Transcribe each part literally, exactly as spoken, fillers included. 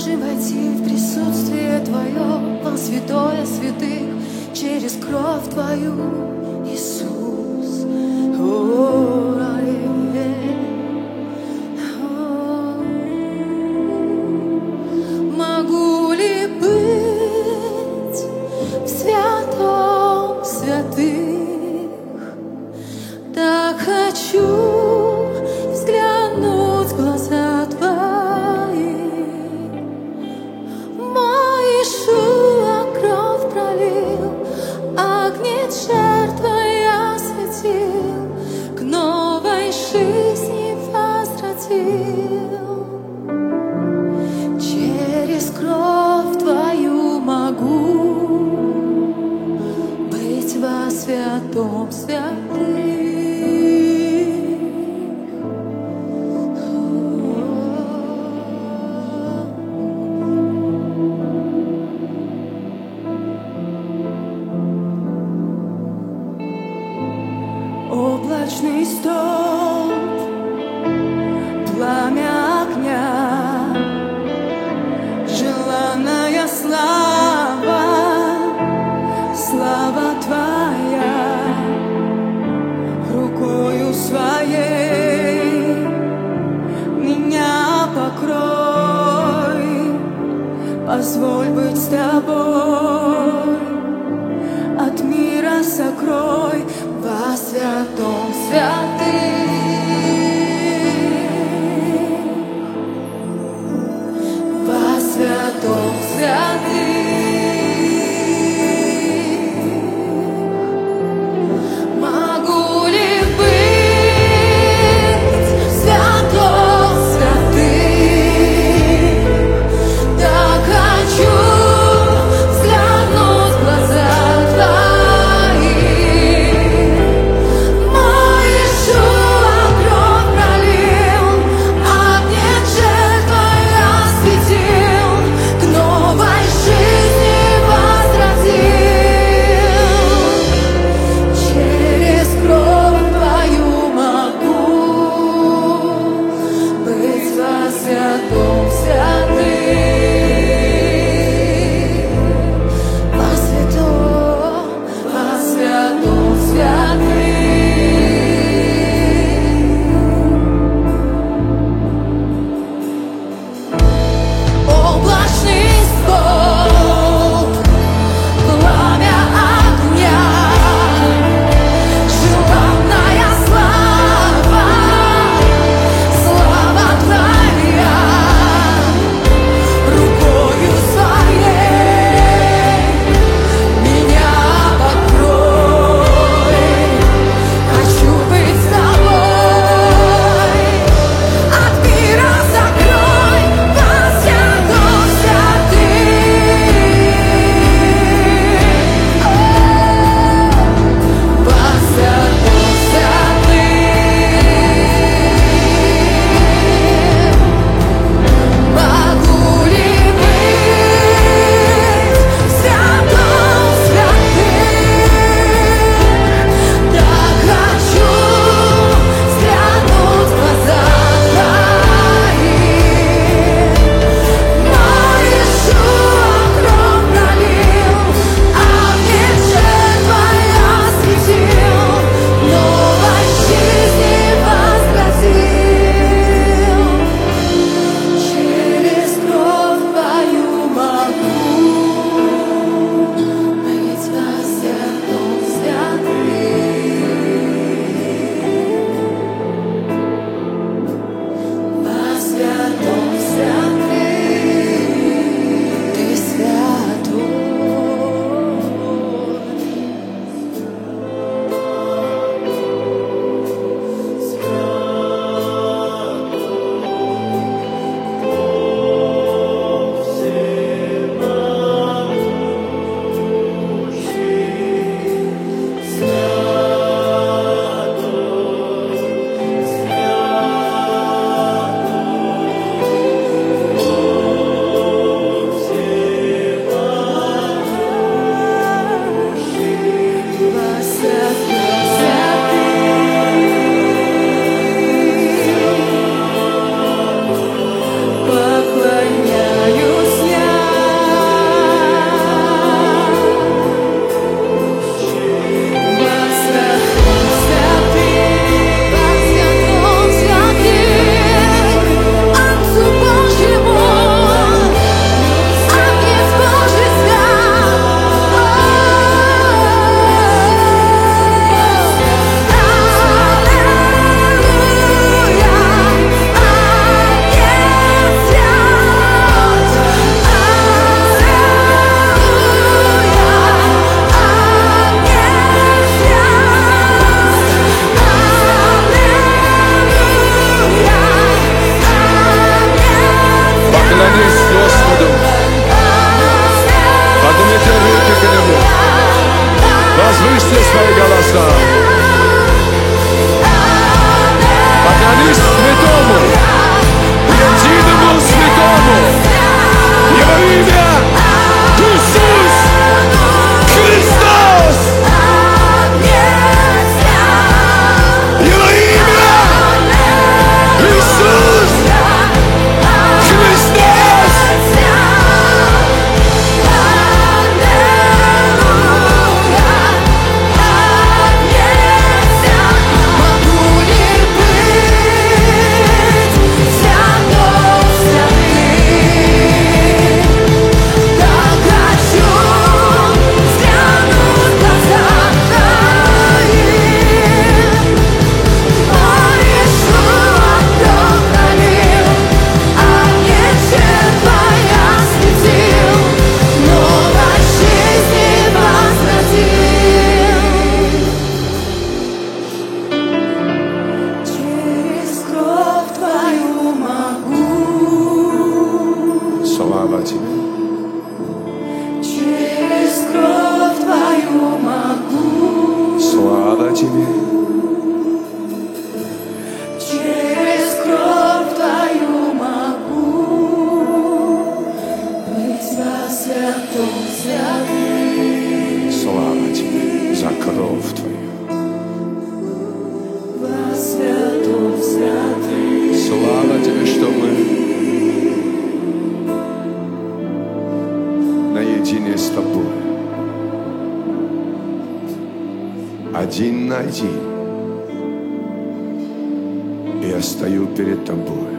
можем войти в присутствие Твое, во святое святых, через кровь Твою, Иисус. О, аллилуйя. Могу ли быть в святом святых? Так хочу взглянуть в глаза Твои. Мой Иешуа кровь пролил, огнем жертвы осветил, к новой жизни возвратил. Через кровь Твою могу быть во святом святых. Облачный столб, пламя огня, желанная слава, слава Твоя, рукою Своей меня покрой, позволь быть с Тобой, от мира сокрой во святом святых, во святом святых. Могу ли быть в святом святых? Так хочу взглянуть Слава Тебе, что мы наедине с Тобой. Один на один. И я стою перед Тобой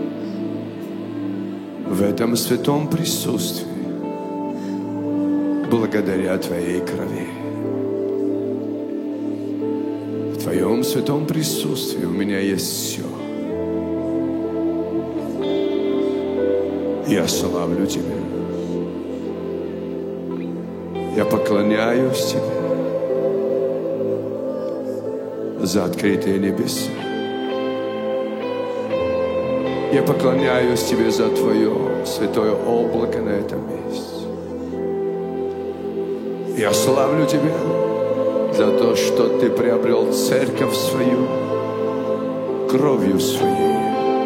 в этом святом присутствии, благодаря Твоей крови. В Твоем святом присутствии у меня есть все. Я славлю Тебя. Я поклоняюсь Тебе за открытые небеса. Я поклоняюсь Тебе за Твое святое облако на этом месте. Я славлю Тебя за то, что Ты приобрел церковь свою кровью своей.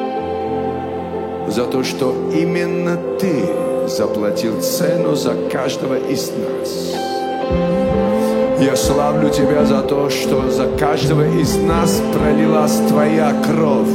За то, что именно Ты заплатил цену за каждого из нас. Я славлю Тебя за то, что за каждого из нас пролилась Твоя кровь.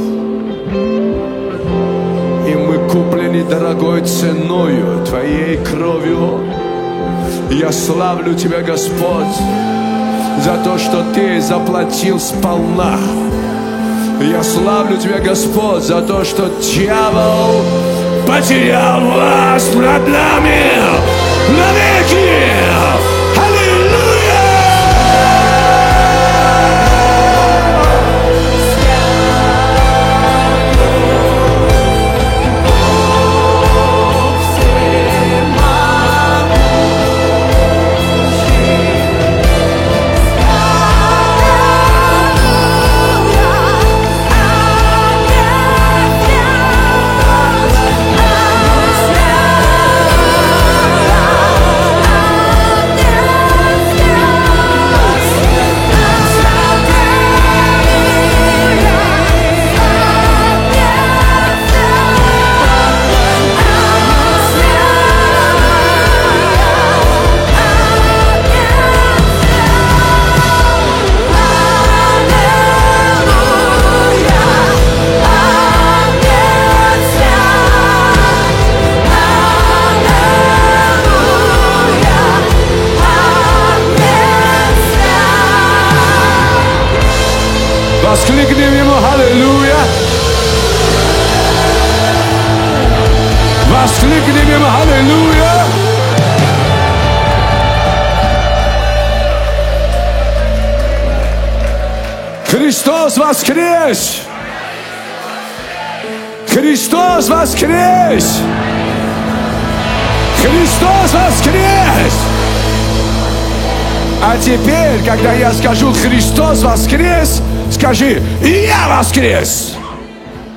И мы куплены дорогой ценою Твоей кровью. Я славлю Тебя, Господь, за то, что Ты заплатил сполна. Я славлю Тебя, Господь, за то, что дьявол потерял власть над нами навеки. Аллилуйя! Воскликнем Ему аллилуйя! Воскликнем Ему аллилуйя! Христос воскрес! Христос воскрес! Христос воскрес! А теперь, когда я скажу «Христос воскрес», скажи «Я воскрес».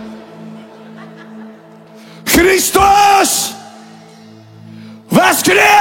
Христос воскрес!